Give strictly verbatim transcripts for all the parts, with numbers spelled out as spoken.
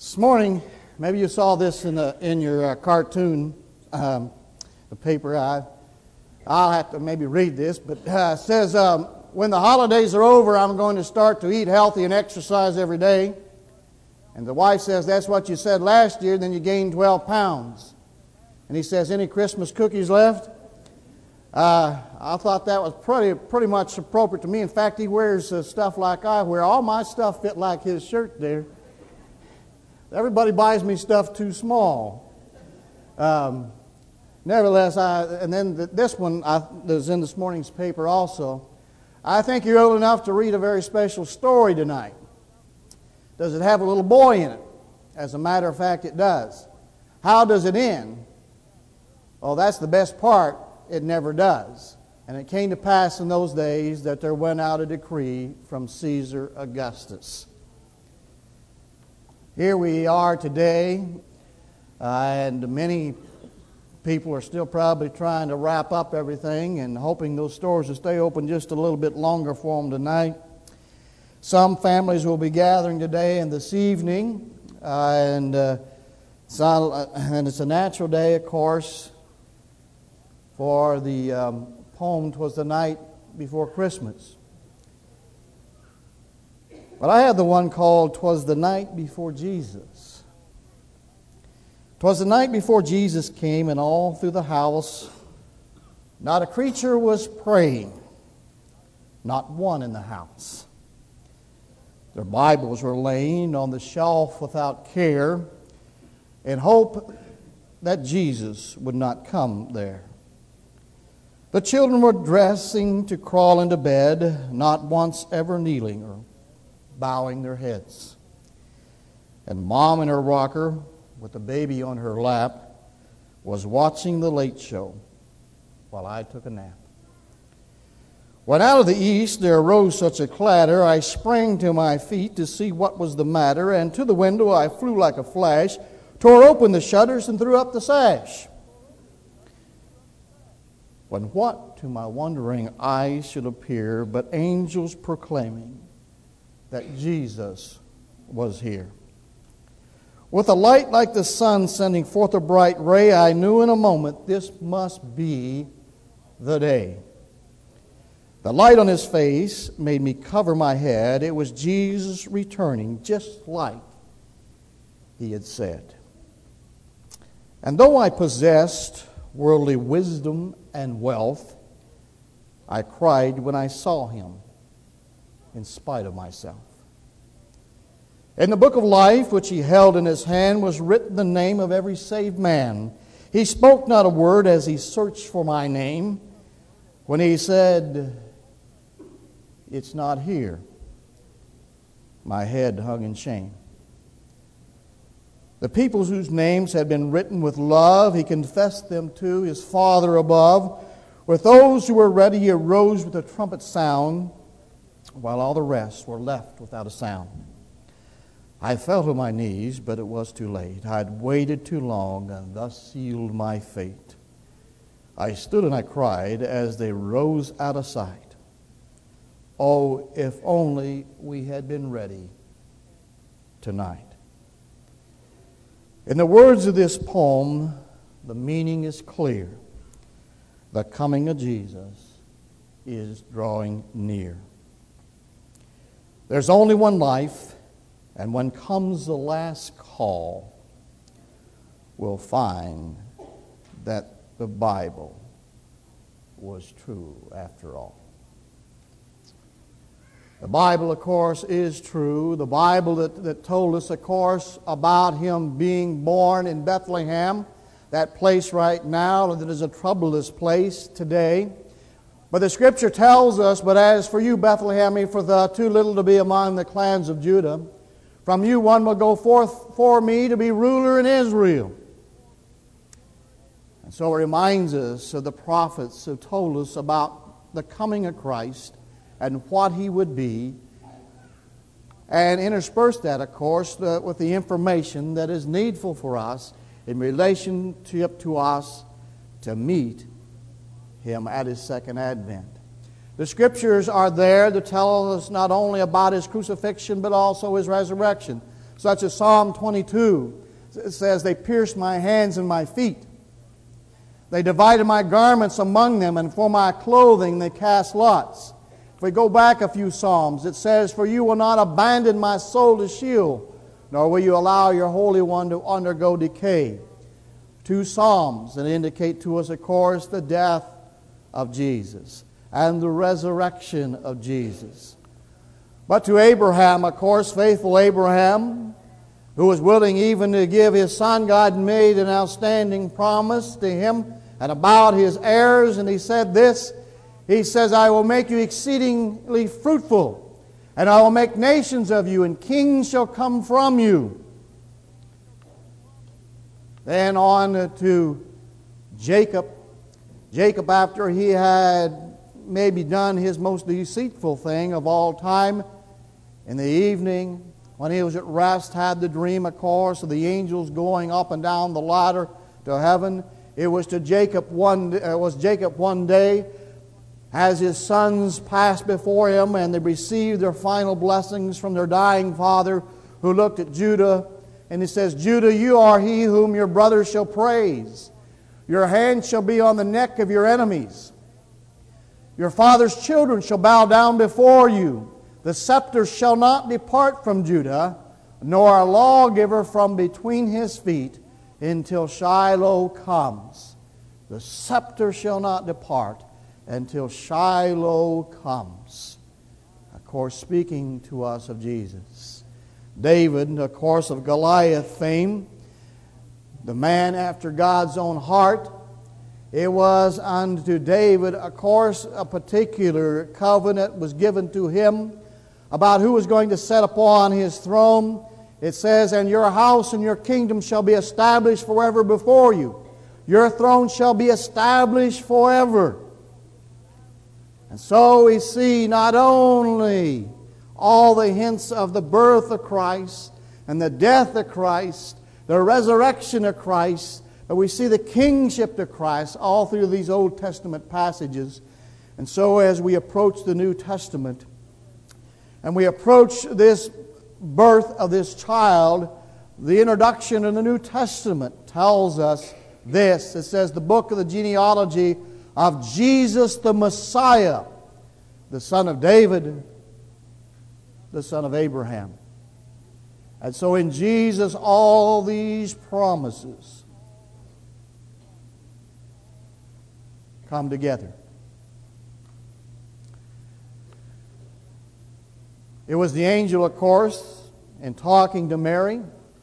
This morning, maybe you saw this in the in your uh, cartoon, um, the paper. I, I'll have to maybe read this, but uh, it says, um, when the holidays are over, I'm going to start to eat healthy and exercise every day. And the wife says, that's what you said last year, then you gained twelve pounds. And he says, any Christmas cookies left? Uh, I thought that was pretty pretty much appropriate to me. In fact, he wears uh, stuff like I wear. All my stuff fit like his shirt there. Everybody buys me stuff too small. Um, nevertheless, I and then the, this one I, that's in this morning's paper also. I think you're old enough to read a very special story tonight. Does it have a little boy in it? As a matter of fact, it does. How does it end? Well, that's the best part. It never does. And it came to pass in those days that there went out a decree from Caesar Augustus. Here we are today, uh, and many people are still probably trying to wrap up everything and hoping those stores will stay open just a little bit longer for them tonight. Some families will be gathering today and this evening, uh, and, uh, so, uh, and it's a natural day, of course, for the um, poem, "'Twas the Night Before Christmas." But I had the one called "'Twas the Night Before Jesus." "'Twas the night before Jesus came, and all through the house not a creature was praying, not one in the house. Their Bibles were laying on the shelf without care, in hope that Jesus would not come there. The children were dressing to crawl into bed, not once ever kneeling or bowing their heads. And Mom in her rocker, with the baby on her lap, was watching the late show while I took a nap. When out of the east there arose such a clatter, I sprang to my feet to see what was the matter, and to the window I flew like a flash, tore open the shutters and threw up the sash. When what to my wondering eyes should appear but angels proclaiming that Jesus was here. With a light like the sun sending forth a bright ray, I knew in a moment this must be the day. The light on his face made me cover my head. It was Jesus returning, just like he had said. And though I possessed worldly wisdom and wealth, I cried when I saw him, in spite of myself. In the book of life which he held in his hand was written the name of every saved man. He spoke not a word as he searched for my name. When he said, "It's not here," my head hung in shame. The peoples whose names had been written with love, he confessed them to his Father above. With those who were ready, he arose with a trumpet sound, while all the rest were left without a sound. I fell to my knees, but it was too late. I had waited too long, and thus sealed my fate. I stood and I cried as they rose out of sight. Oh, if only we had been ready tonight. In the words of this poem, the meaning is clear. The coming of Jesus is drawing near. There's only one life, and when comes the last call, we'll find that the Bible was true after all. The Bible, of course, is true. The Bible that, that told us, of course, about him being born in Bethlehem, that place right now that is a troublous place today. But the Scripture tells us, "But as for you, Bethlehem, Ephrathah, too little to be among the clans of Judah, from you one will go forth for me to be ruler in Israel." And so it reminds us of the prophets who told us about the coming of Christ and what he would be, and intersperse that, of course, the, with the information that is needful for us in relationship to us to meet him at his second advent. The Scriptures are there to tell us not only about his crucifixion but also his resurrection. such as Psalm twenty-two. It says, they pierced my hands and my feet. They divided my garments among them, and for my clothing they cast lots. If we go back a few Psalms, it says, for you will not abandon my soul to Sheol, nor will you allow your Holy One to undergo decay. Two Psalms that indicate to us, of course, the death of Jesus and the resurrection of Jesus. But to Abraham, of course, faithful Abraham, who was willing even to give his son, God made an outstanding promise to him and about his heirs, and he said this, he says, I will make you exceedingly fruitful, and I will make nations of you, and kings shall come from you. Then on to Jacob. Jacob, after he had maybe done his most deceitful thing of all time, in the evening, when he was at rest, had the dream, of course, of the angels going up and down the ladder to heaven. It was to Jacob one. It was Jacob one day, as his sons passed before him, and they received their final blessings from their dying father, who looked at Judah, and he says, Judah, you are he whom your brothers shall praise. Your hand shall be on the neck of your enemies. Your father's children shall bow down before you. The scepter shall not depart from Judah, nor a lawgiver from between his feet, until Shiloh comes. The scepter shall not depart until Shiloh comes. Of course, speaking to us of Jesus. David, of course, of Goliath fame, the man after God's own heart. It was unto David, of course, a particular covenant was given to him about who was going to set upon his throne. It says, and your house and your kingdom shall be established forever before you. Your throne shall be established forever. And so we see not only all the hints of the birth of Christ and the death of Christ, the resurrection of Christ, but we see the kingship of Christ all through these Old Testament passages. And so as we approach the New Testament, and we approach this birth of this child, the introduction in the New Testament tells us this. It says, the book of the genealogy of Jesus the Messiah, the son of David, the son of Abraham. And so in Jesus, all these promises come together. It was the angel, of course, in talking to Mary,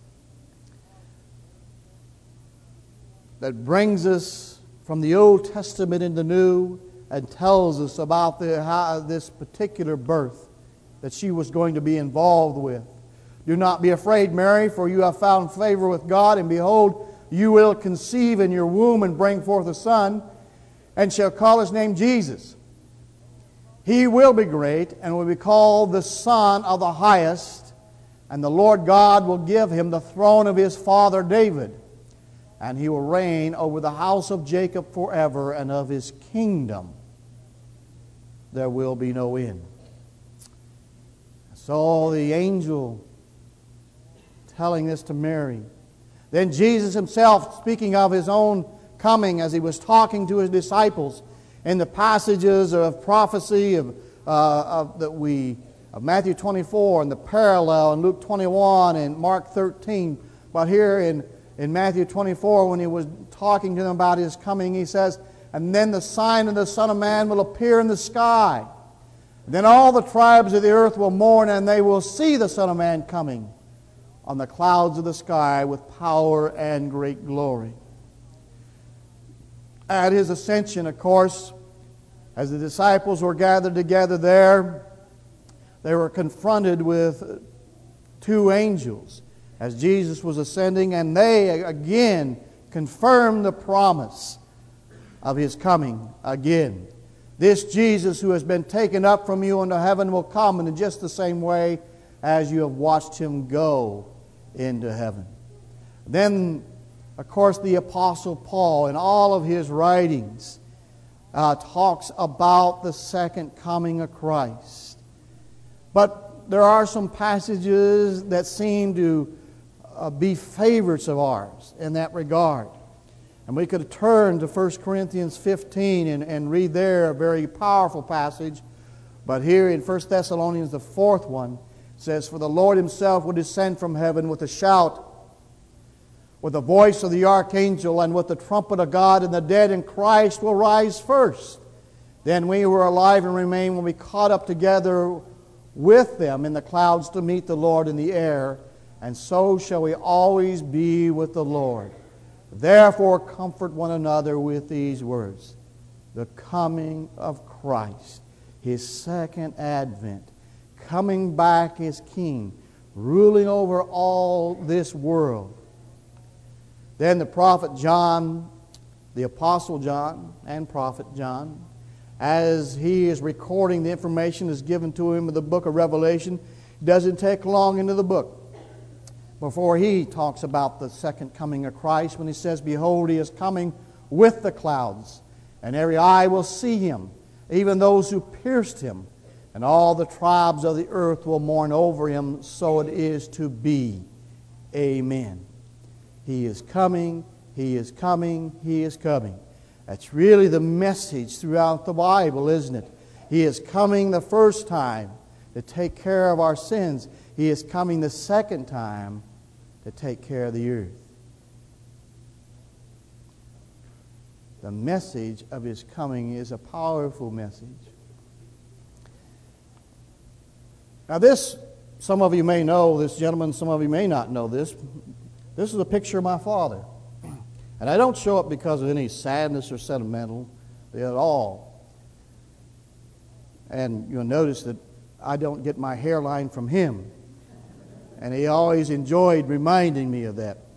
that brings us from the Old Testament into the New and tells us about the, how, this particular birth that she was going to be involved with. Do not be afraid, Mary, for you have found favor with God, and behold, you will conceive in your womb and bring forth a son, and shall call his name Jesus. He will be great and will be called the Son of the Highest, and the Lord God will give him the throne of his father David, and he will reign over the house of Jacob forever, and of his kingdom there will be no end. So the angel telling this to Mary. Then Jesus himself, speaking of his own coming as he was talking to his disciples, in the passages of prophecy of, uh, of that we of Matthew twenty-four and the parallel in Luke twenty-one and Mark thirteen. But here in, in Matthew twenty-four, when he was talking to them about his coming, he says, and then the sign of the Son of Man will appear in the sky. Then all the tribes of the earth will mourn, and they will see the Son of Man coming on the clouds of the sky with power and great glory. At his ascension, of course, as the disciples were gathered together there, they were confronted with two angels as Jesus was ascending, and they again confirmed the promise of his coming again. This Jesus who has been taken up from you into heaven will come in just the same way as you have watched him go into heaven. Then, of course, the Apostle Paul in all of his writings uh, talks about the second coming of Christ. But there are some passages that seem to uh, be favorites of ours in that regard. And we could turn to First Corinthians fifteen and, and read there a very powerful passage. But here in First Thessalonians, the fourth one, it says, "For the Lord himself will descend from heaven with a shout, with the voice of the archangel, and with the trumpet of God, and the dead in Christ will rise first. Then we who are alive and remain will be caught up together with them in the clouds to meet the Lord in the air, and so shall we always be with the Lord. Therefore comfort one another with these words." The coming of Christ, His second advent, coming back as King, ruling over all this world. Then the prophet John, the apostle John and prophet John, as he is recording the information that's given to him in the book of Revelation, it doesn't take long into the book before he talks about the second coming of Christ, when he says, "Behold, He is coming with the clouds, and every eye will see Him, even those who pierced Him, and all the tribes of the earth will mourn over Him. So it is to be. Amen." He is coming, He is coming, He is coming. That's really the message throughout the Bible, isn't it? He is coming the first time to take care of our sins. He is coming the second time to take care of the earth. The message of His coming is a powerful message. Now this, some of you may know this gentleman, some of you may not know this. This is a picture of my father. And I don't show it because of any sadness or sentimental at all. And you'll notice that I don't get my hairline from him. And he always enjoyed reminding me of that.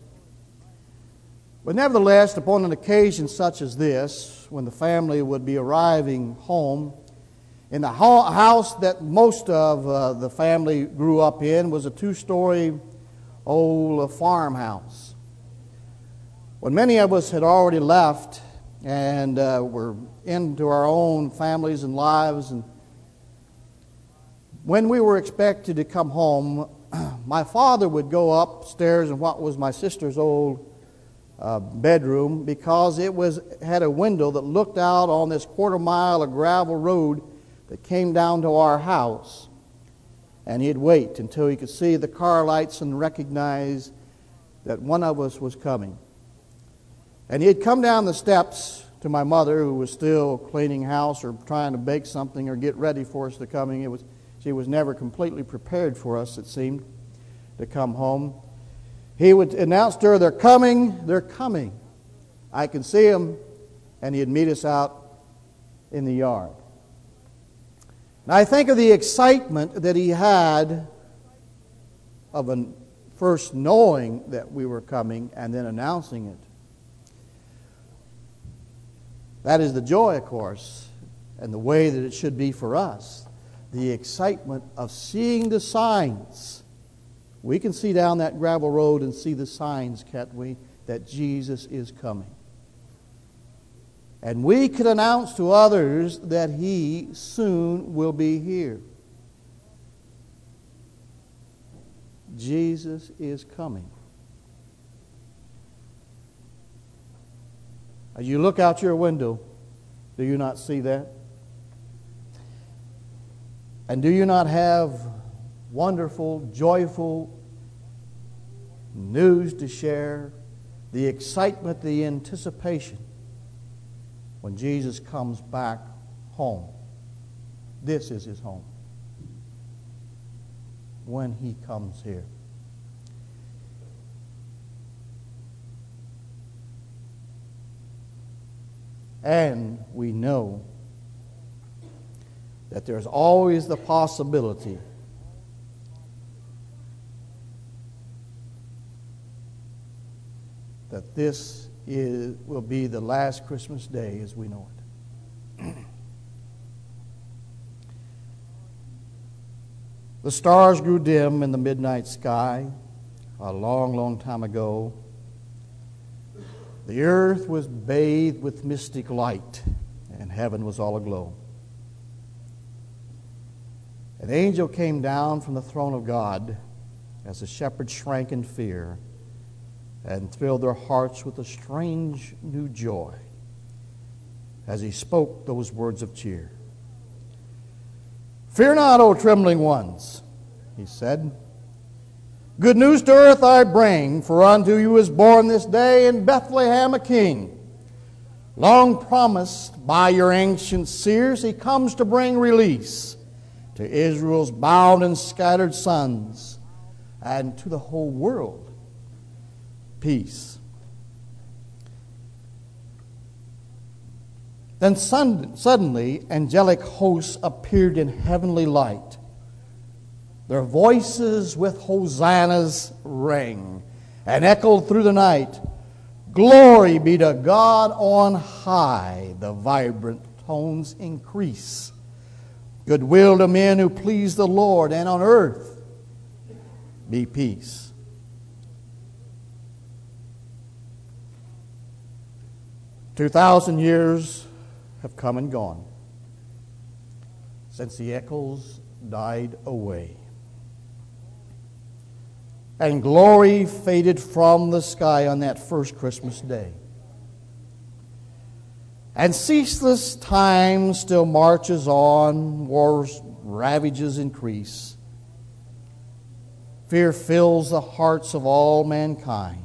But nevertheless, upon an occasion such as this, when the family would be arriving home, in the house that most of uh, the family grew up in was a two-story old farmhouse. When many of us had already left and uh, were into our own families and lives, and when we were expected to come home, my father would go upstairs in what was my sister's old uh, bedroom, because it was had a window that looked out on this quarter mile of gravel road that came down to our house. And he'd wait until he could see the car lights and recognize that one of us was coming. And he'd come down the steps to my mother, who was still cleaning house or trying to bake something or get ready for us to coming. It was she was never completely prepared for us, it seemed, to come home. He would announce to her, "They're coming, they're coming. I can see them," and he'd meet us out in the yard. And I think of the excitement that he had of an, first knowing that we were coming and then announcing it. That is the joy, of course, and the way that it should be for us. The excitement of seeing the signs. We can see down that gravel road and see the signs, can't we, that Jesus is coming. And we can announce to others that He soon will be here. Jesus is coming. As you look out your window, do you not see that? And do you not have wonderful, joyful news to share? The excitement, the anticipation when Jesus comes back home. This is His home. When He comes here. And we know that there's always the possibility that this is, will be the last Christmas day as we know it. The stars grew dim in the midnight sky a long, long time ago. The earth was bathed with mystic light, and heaven was all aglow. An angel came down from the throne of God as the shepherds shrank in fear and thrilled their hearts with a strange new joy as he spoke those words of cheer. "Fear not, O trembling ones," he said. "Good news to earth I bring, for unto you is born this day in Bethlehem a King. Long promised by your ancient seers, he comes to bring release to Israel's bound and scattered sons, and to the whole world peace." Then suddenly angelic hosts appeared in heavenly light. Their voices with hosannas rang and echoed through the night. "Glory be to God on high," the vibrant tones increase. "Goodwill to men who please the Lord, and on earth be peace." Two thousand years have come and gone since the echoes died away, and glory faded from the sky on that first Christmas day. And ceaseless time still marches on, war's ravages increase. Fear fills the hearts of all mankind.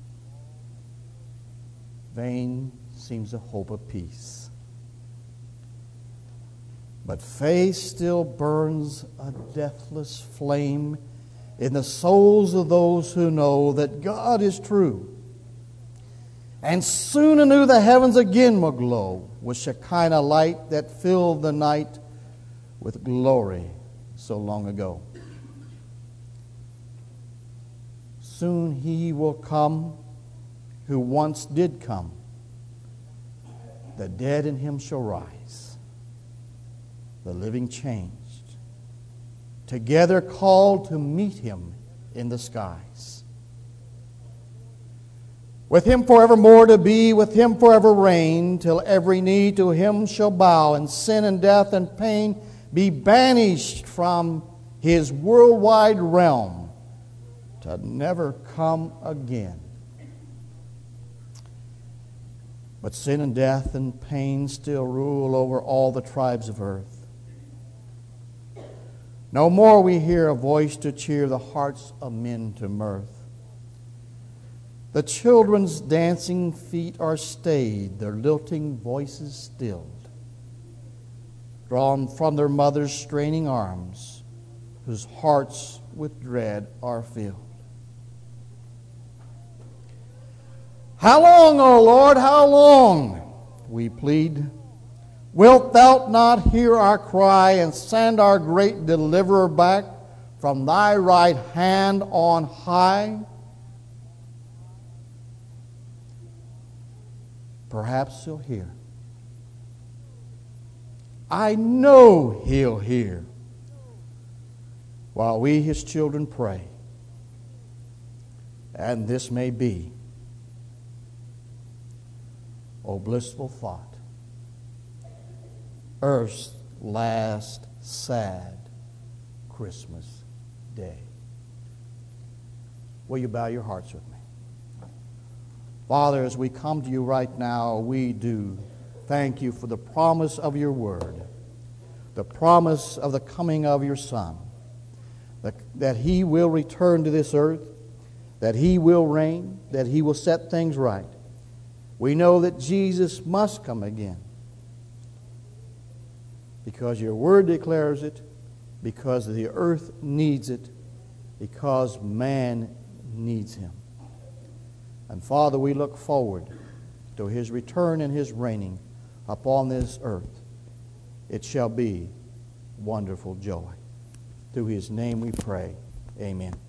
Vain seems the hope of peace. But faith still burns a deathless flame in the souls of those who know that God is true. And soon anew the heavens again will glow with Shekinah light that filled the night with glory so long ago. Soon he will come who once did come. The dead in him shall rise, the living changed, together called to meet him in the skies. With him forevermore to be, with him forever reign, till every knee to him shall bow, and sin and death and pain be banished from his worldwide realm to never come again. But sin and death and pain still rule over all the tribes of earth. No more we hear a voice to cheer the hearts of men to mirth. The children's dancing feet are stayed, their lilting voices stilled, drawn from their mother's straining arms, whose hearts with dread are filled. How long, O Lord, how long, we plead? Wilt thou not hear our cry and send our great deliverer back from thy right hand on high? Perhaps he'll hear. I know he'll hear while we, his children, pray. And this may be, O blissful thought, earth's last sad Christmas day. Will you bow your hearts with me? Father, as we come to you right now, we do thank you for the promise of your word, the promise of the coming of your Son, that, that he will return to this earth, that he will reign, that he will set things right. We know that Jesus must come again because your word declares it, because the earth needs it, because man needs him. And Father, we look forward to his return and his reigning upon this earth. It shall be wonderful joy. Through his name we pray. Amen.